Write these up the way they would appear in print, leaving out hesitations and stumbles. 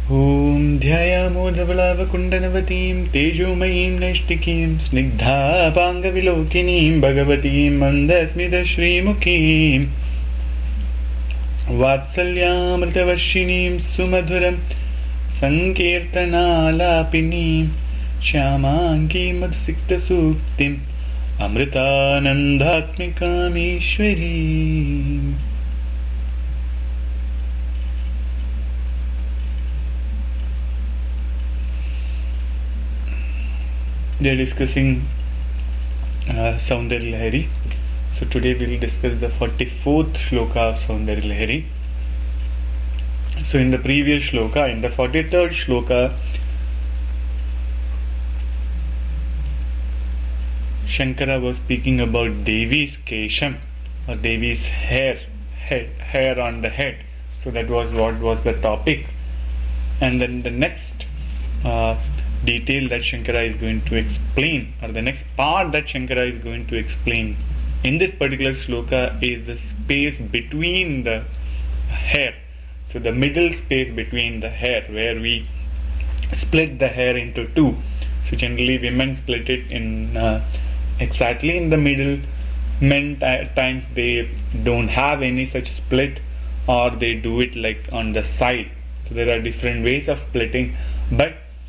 Om ध्यायामोधबलावकुण्डनवतीं तेजोमयीं नैष्टिकीं स्निग्धापाङ्गविलोकिनीं भगवतीं मन्दस्मितश्रीमुखीं वात्सल्यामृतवर्षिणीं सुमधुरं सङ्कीर्तनालापिनीं श्यामाङ्गीं मधुसिक्तसूक्तिम् अमृतानन्दात्मिकामीश्वरीम्. They are discussing Saundarya Lahari. So today we will discuss the 44th shloka of Saundarya Lahari. So in the previous shloka, in the 43rd shloka, Shankara was speaking about Devi's Kesham, or Devi's hair on the head. So that was what was the topic. And then the next detail that Shankara is going to explain, or the next part that Shankara is going to explain in this particular shloka, is the space between the hair. So the middle space between the hair, where we split the hair into two. So generally women split it in exactly in the middle. Men at times they don't have any such split, or they do it like on the side. So there are different ways of splitting, but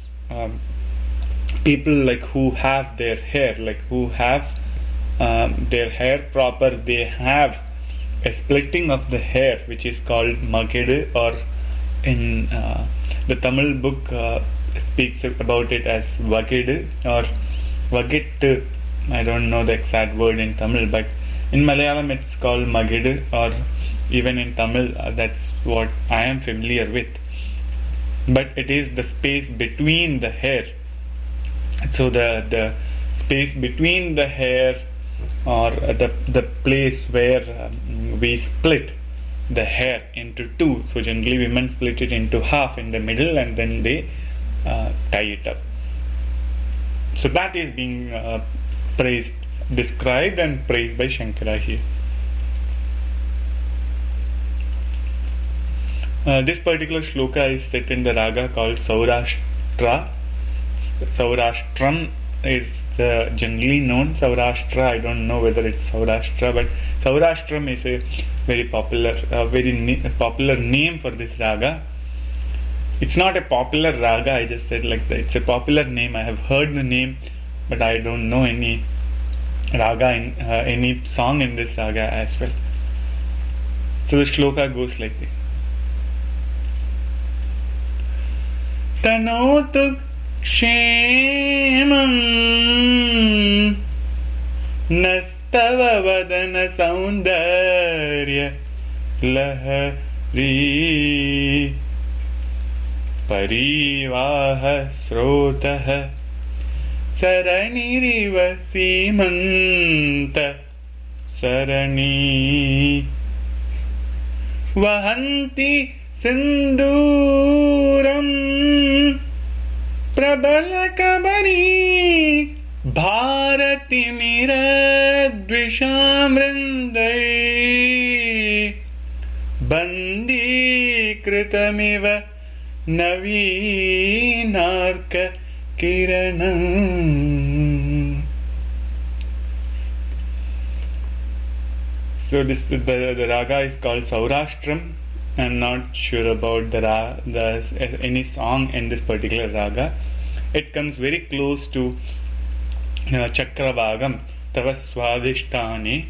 people like who have their hair, their hair proper, they have a splitting of the hair which is called Magedu, or in the Tamil book speaks about it as Vagedu or Vagittu. I don't know the exact word in Tamil, but in Malayalam it's called Magedu, or even in Tamil that's what I am familiar with. But it is the space between the hair. So the space between the hair, or the place where we split the hair into two. So generally women split it into half in the middle, and then they tie it up. So that is being described and praised by Shankara here. This particular shloka is set in the raga called Saurashtra. Saurashtram is generally known. Saurashtra, I don't know whether it's Saurashtra, but Saurashtram is a very popular name for this raga. It's not a popular raga, I just said like that. It's a popular name. I have heard the name, but I don't know any raga any song in this raga as well. So the shloka goes like this. Tanotu क्षेमं नस्तव वदन सौन्दर्य लहरी परिवाह स्रोतः सरणिरिव सीमन्त सरणि वहन्ति सिन्दूरम् प्रबल कबरी भारतिमिरद्विषामृन्दै बन्दीकृतमिव नवीनार्क किरणम्. So the raga is called Saurashtram. I'm not sure about any song in this particular raga. It comes very close to Chakravagam. Tava swadhishtane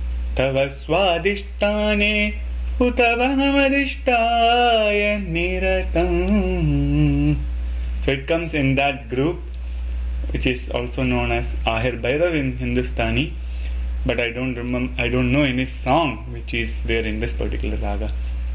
utavahamadhishtaya niratam. So it comes in that group, which is also known as Ahir Bhairav in Hindustani, but I don't know any song which is there in this particular raga.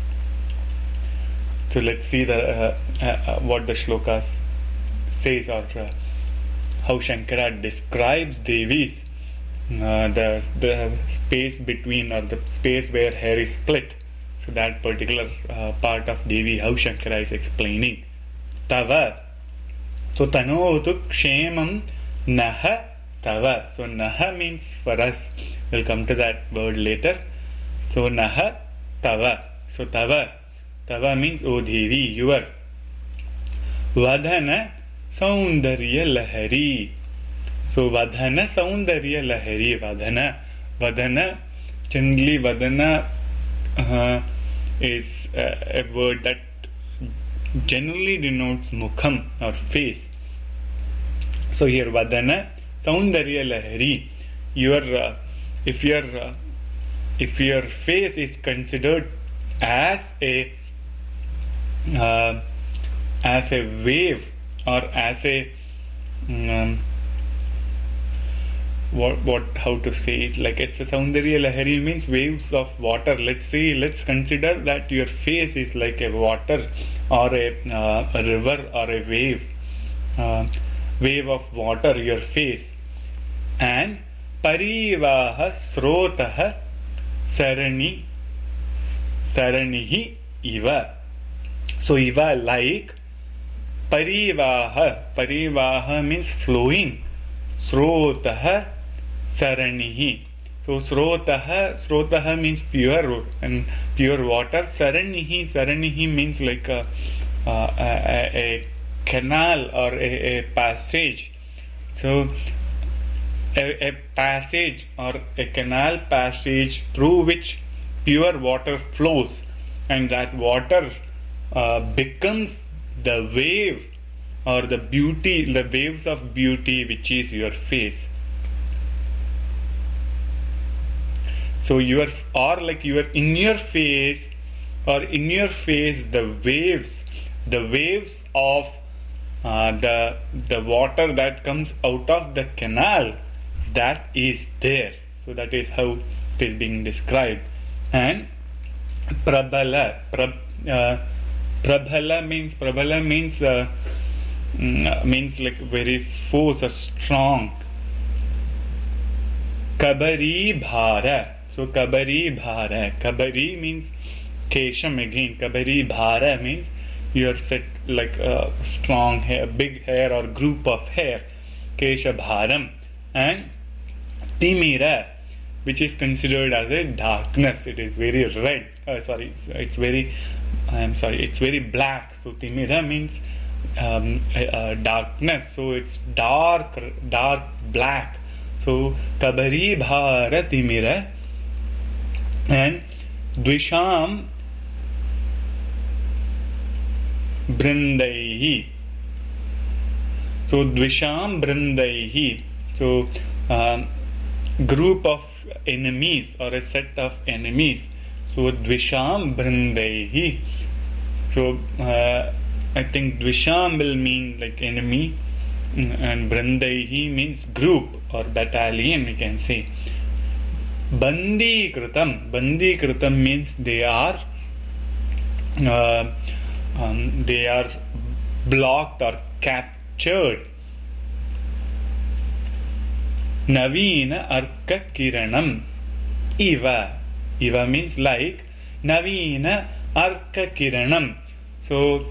So let's see what the shloka says, or how Shankara describes Devi's the space between, or the space where hair is split. So that particular part of Devi, how Shankara is explaining. Tava. So tanotu kshemam naha tava. So naha means for us. We'll come to that word later. So naha tava. So tava means, O Devi, your. Vadhana Saundarya Lahari. So Vadhana Saundarya Lahari. Vadhana, generally Vadhana is a word that generally denotes Mukham or face. So here Vadhana Saundarya Lahari. If your face is considered as a wave, or as a how to say it, like it's a Saundarya Lahari means waves of water. Let's consider that your face is like a water, or a river, or a wave of water, your face. And Parivaha Srotah Saranihi Iva. So Iva, like Parivaha means flowing. Srotah Saranihi. So Srotah means pure water. Saranihi means like a canal, or a passage. So a passage, or a canal passage through which pure water flows, and that water becomes the wave, or the waves of beauty, which is your face. So in your face, the waves of the water that comes out of the canal, that is there. So that is how it is being described. And Prabala means like very force, or strong. Kabari Bhara. So Kabari means Kesham again. Kabari Bhara means you are set like a strong hair, big hair, or group of hair. Kesha Bharam. And Timira, which is considered as a darkness. It is very red. It's very black. So Timira means darkness. So it's dark black. So Kabari Bhara Timira. And Dvisham Brindaihi. So Dvisham Brindaihi. So group of enemies, or a set of enemies. So Dvisham Brindaihi. So I think Dvisham will mean like enemy, and Brindaihi means group or battalion, we can say. Bandikritam means they are blocked or captured. Navina Arka Kiranam Iva means like Navina Arka Kiranam. So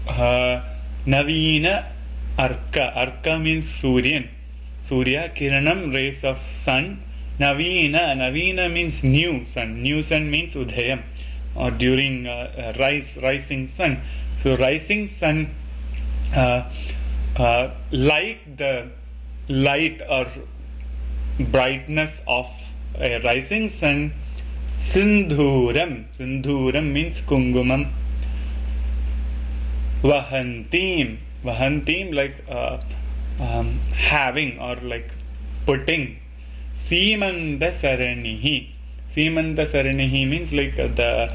Navina Arka means Surya, Kiranam rays of sun. Navina means new sun means Udayam, or during rising sun. So rising sun, like the light or brightness of a rising sun. Sindhuram means Kungumam. Vahantim like having, or like putting. Simanta Saranihi means like the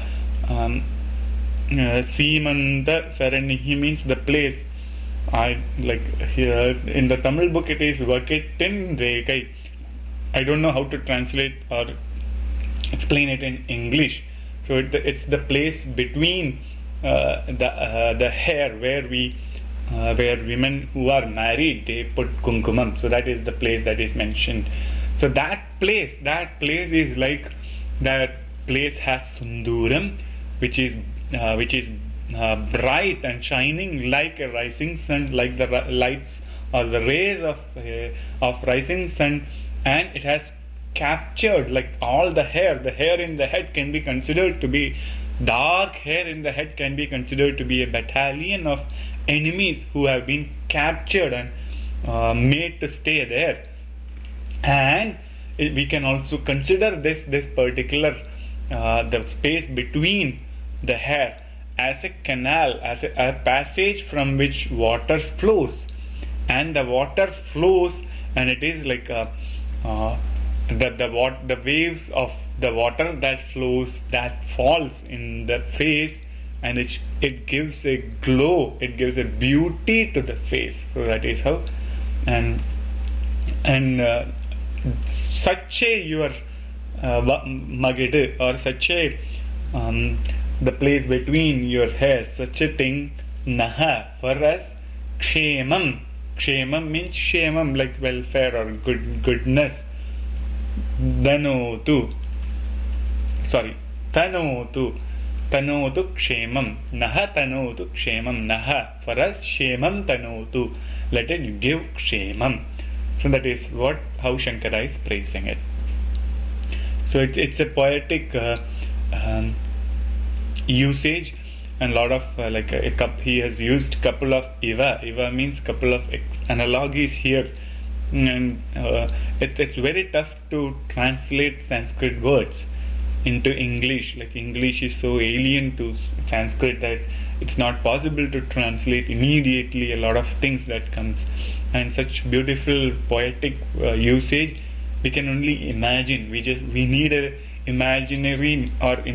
Simanta Saranihi means the place. I like here in the Tamil book it is Vakittin Rekai. I don't know how to translate or explain it in English. So it's the place between the hair where women who are married, they put kunkumam. So that is the place that is mentioned. So that place is like, that place has sunduram, which is bright and shining like a rising sun, like the lights or the rays of rising sun, and it has captured like all the hair. The hair in the head can be considered to be dark hair in the head can be considered to be a battalion of enemies who have been captured and made to stay there. And we can also consider this particular the space between the hair as a canal, as a passage from which water flows, and the water flows, and it is like the waves of the water that flows, that falls in the face, and it gives a glow, it gives a beauty to the face. So that is how. And such a your magid, or such a the place between your hair, such a thing, naha, for us, kshemam. Kshemam means shemam, like welfare or goodness. Tanotu kshemam. Naha tanotu kshemam. Naha, for us, shemam tanotu. Let it give kshemam. So that is how Shankara is praising it. So it's a poetic usage, and a lot of he has used couple of Iva means couple of analogies here, and it's very tough to translate Sanskrit words into English. Like English is so alien to Sanskrit that it's not possible to translate immediately a lot of things that comes, and such beautiful poetic usage we can only imagine. We need a imaginative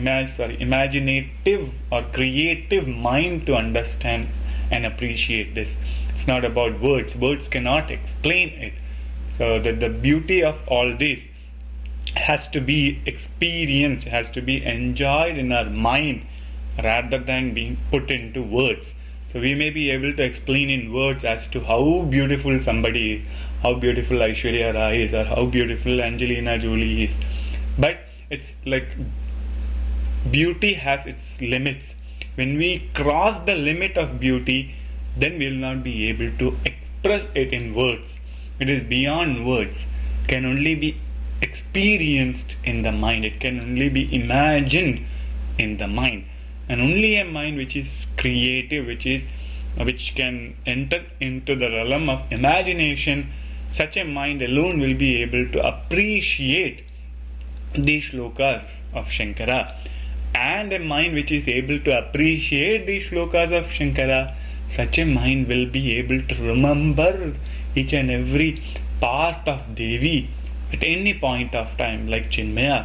or creative mind to understand and appreciate this. It's not about words cannot explain it. So the beauty of all this has to be experienced, has to be enjoyed in our mind rather than being put into words. So we may be able to explain in words as to how beautiful somebody is, how beautiful Aishwarya Rai is, or how beautiful Angelina Jolie is, but it's like beauty has its limits. When we cross the limit of beauty, then we will not be able to express it in words. It is beyond words, can only be experienced in the mind, it can only be imagined in the mind. And only a mind which is creative, which can enter into the realm of imagination, such a mind alone will be able to appreciate these shlokas of Shankara. And a mind which is able to appreciate these shlokas of Shankara, such a mind will be able to remember each and every part of Devi at any point of time. Like Chinmaya,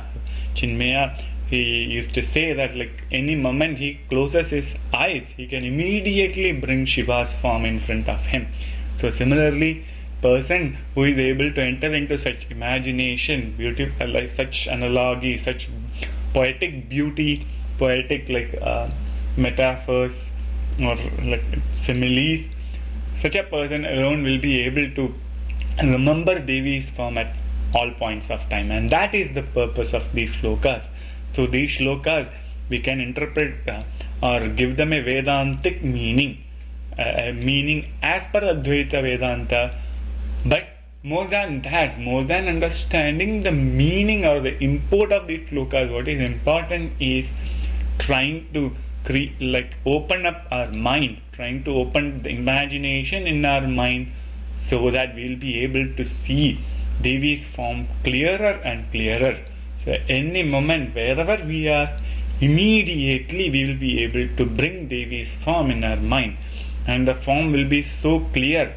he used to say that like any moment he closes his eyes, he can immediately bring Shiva's form in front of him. So similarly, person who is able to enter into such imagination, beautiful, like such analogy, such poetic beauty, poetic metaphors or like similes, such a person alone will be able to remember Devi's form at all points of time, and that is the purpose of these shlokas. So these shlokas we can interpret or give them a Vedantic meaning, a meaning as per Advaita Vedanta. But more than that, more than understanding the meaning or the import of these shlokas, what is important is trying to open up our mind, trying to open the imagination in our mind, so that we'll be able to see Devi's form clearer and clearer. So any moment, wherever we are, immediately we will be able to bring Devi's form in our mind, and the form will be so clear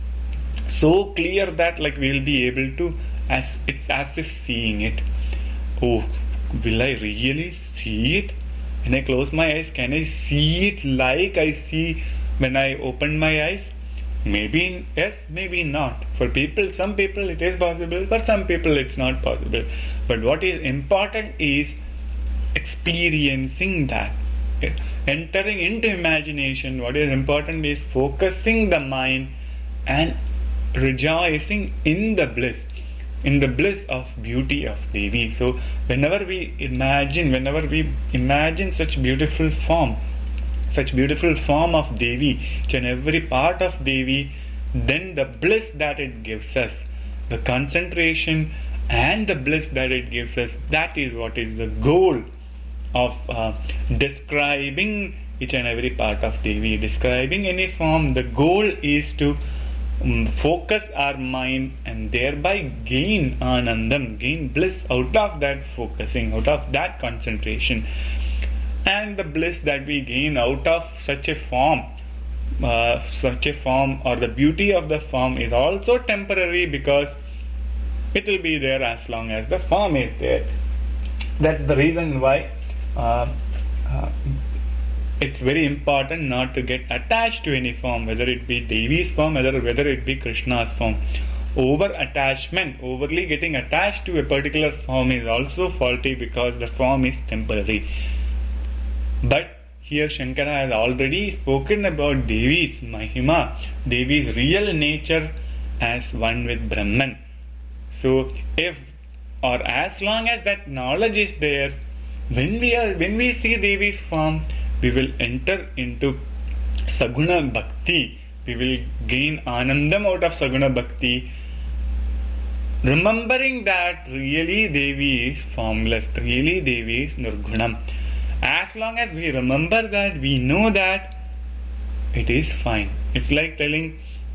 that we will be able to, it's as if seeing it. Oh, will I really see it? When I close my eyes, can I see it like I see when I open my eyes? Maybe yes, maybe not. For some people it is possible, for some people it's not possible. But what is important is experiencing that, entering into imagination. What is important is focusing the mind and rejoicing in the bliss of beauty of Devi. So whenever we imagine such beautiful form of Devi, each and every part of Devi, then the bliss that it gives us, the concentration and the bliss that it gives us, that is what is the goal of describing each and every part of Devi, describing any form. The goal is to focus our mind and thereby gain anandam, gain bliss out of that focusing, out of that concentration. And the bliss that we gain out of such a form, or the beauty of the form is also temporary, because it will be there as long as the form is there. That's the reason why it's very important not to get attached to any form, whether it be Devi's form, whether it be Krishna's form. Over attachment, overly getting attached to a particular form is also faulty, because the form is temporary. But here Shankara has already spoken about Devi's Mahima, Devi's real nature as one with Brahman. So if, or as long as that knowledge is there, when we see Devi's form, we will enter into Saguna Bhakti. We will gain Anandam out of Saguna Bhakti, remembering that really Devi is formless, really Devi is Nirgunam. As long as we remember that, we know that it is fine. It's like telling,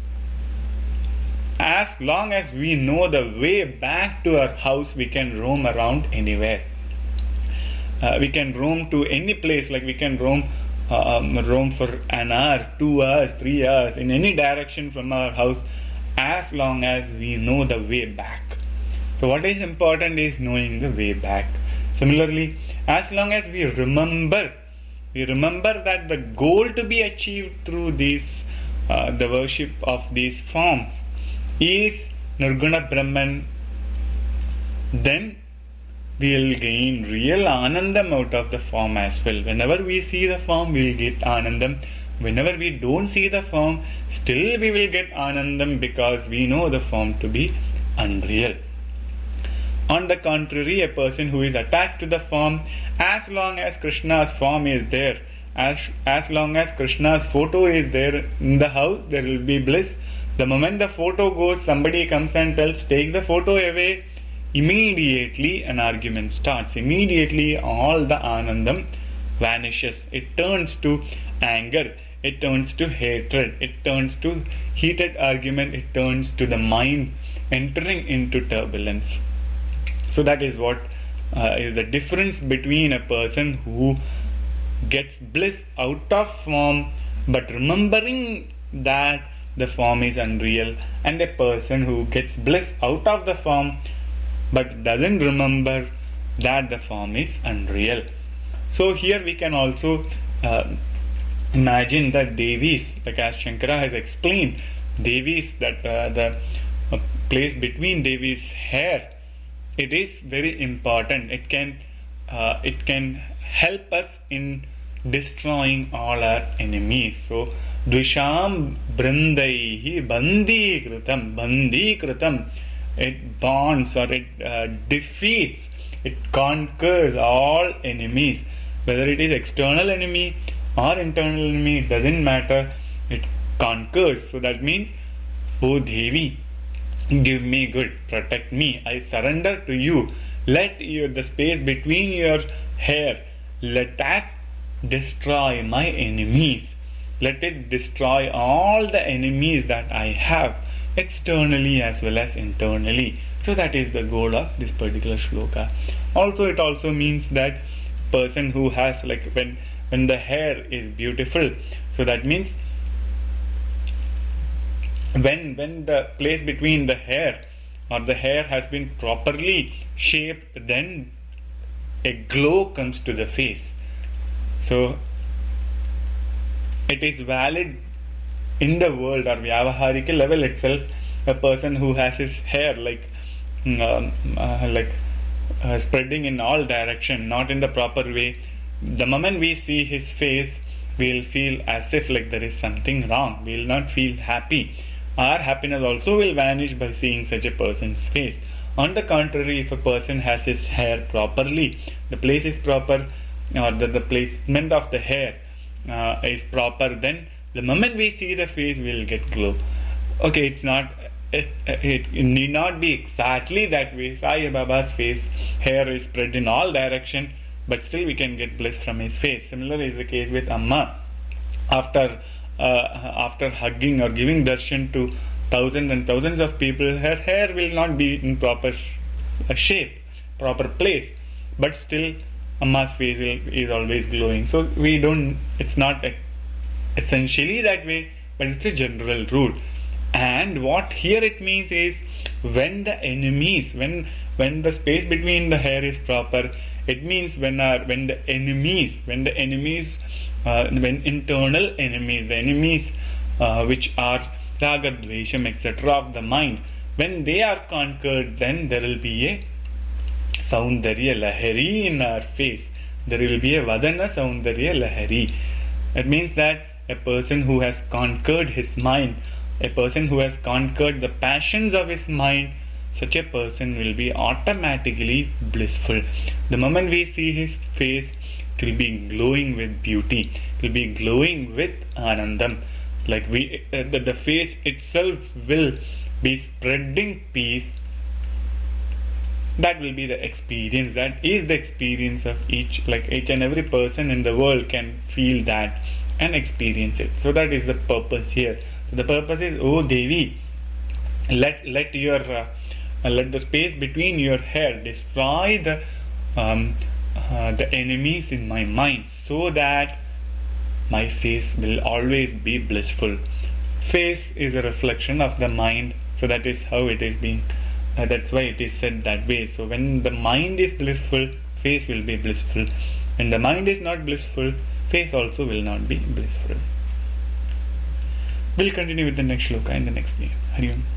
as long as we know the way back to our house, we can roam around anywhere. We can roam to any place, like we can roam for an hour, 2 hours, 3 hours, in any direction from our house, as long as we know the way back. So what is important is knowing the way back. Similarly, as long as we remember that the goal to be achieved through these, the worship of these forms is Nirguna Brahman, then we will gain real Anandam out of the form as well. Whenever we see the form, we will get Anandam. Whenever we don't see the form, still we will get Anandam, because we know the form to be unreal. On the contrary, a person who is attached to the form, as long as Krishna's form is there, as long as Krishna's photo is there in the house, there will be bliss. The moment the photo goes, somebody comes and tells, take the photo away, immediately an argument starts. Immediately all the Anandam vanishes. It turns to anger, it turns to hatred, it turns to heated argument, it turns to the mind entering into turbulence. So that is what is the difference between a person who gets bliss out of form but remembering that the form is unreal, and a person who gets bliss out of the form but doesn't remember that the form is unreal. So here we can also imagine that Devis, like as Shankara has explained, Devis, that the place between Devi's hair, it is very important. It can help us in destroying all our enemies. So Dvisham Brindaihi Bandikritam, it bonds, or it defeats, it conquers all enemies, whether it is external enemy or internal enemy, it doesn't matter, it conquers. So that means, O Devi, give me good, protect me, I surrender to you. Let the space between your hair, let that destroy my enemies. Let it destroy all the enemies that I have, externally as well as internally. So that is the goal of this particular shloka. Also, it also means that person who has, like, when the hair is beautiful, so that means when the place between the hair, or the hair has been properly shaped, then a glow comes to the face. So it is valid in the world or Vyavaharika level itself. A person who has his hair spreading in all direction, not in the proper way, the moment we see his face, we will feel as if like there is something wrong. We will not feel happy. Our happiness also will vanish by seeing such a person's face. On the contrary, if a person has his hair properly, the place is proper, or the placement of the hair is proper, then the moment we see the face, we will get glow. Okay, it need not be exactly that way. Sai Baba's face, hair is spread in all direction, but still we can get bliss from his face. Similar is the case with Amma. After hugging or giving darshan to thousands and thousands of people, her hair will not be in proper shape, proper place, but still Amma's face is always glowing. So it's not essentially that way, but it's a general rule. And what here it means is, when the enemies, when the space between the hair is proper, it means when internal enemies, the enemies which are raga, dvesham, etc. of the mind, when they are conquered, then there will be a saundarya lahari in our face. There will be a vadana saundarya lahari. It means that a person who has conquered his mind, a person who has conquered the passions of his mind, such a person will be automatically blissful. The moment we see his face, it will be glowing with beauty, it will be glowing with anandam. Like the face itself will be spreading peace. That will be the experience. That is the experience of each and every person in the world can feel that and experience it. So that is the purpose here. So the purpose is, oh Devi, let the space between your hair destroy the enemies in my mind, so that my face will always be blissful. Face is a reflection of the mind, so that is how it is being. That's why it is said that way. So when the mind is blissful, face will be blissful. When the mind is not blissful, face also will not be blissful. We'll continue with the next shloka in the next day. Hari Om.